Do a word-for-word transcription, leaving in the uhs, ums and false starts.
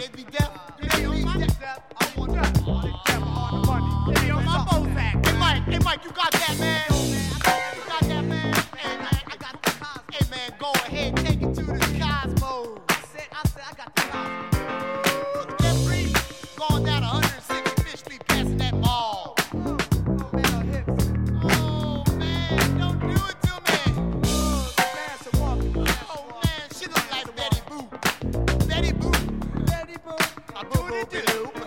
They be deaf. They be deaf. I want that. On the deaf, on the money. Hey, on my Bozak. Hey, Mike. Hey, Mike, you got that, man? You got that, man? Hey, man, I got the cosmos. Hey, man, go ahead. Take it to the cosmos. I said, I said, I got the cosmos. Get free. Going down one hundred sixty-fifth Street, passing that ball. Oh, man, her hips. Oh, man, don't do it to me. Oh, the dance and walking. Oh, man, she look like Betty Boop. Betty Boop. Betty Boop. I do it, do.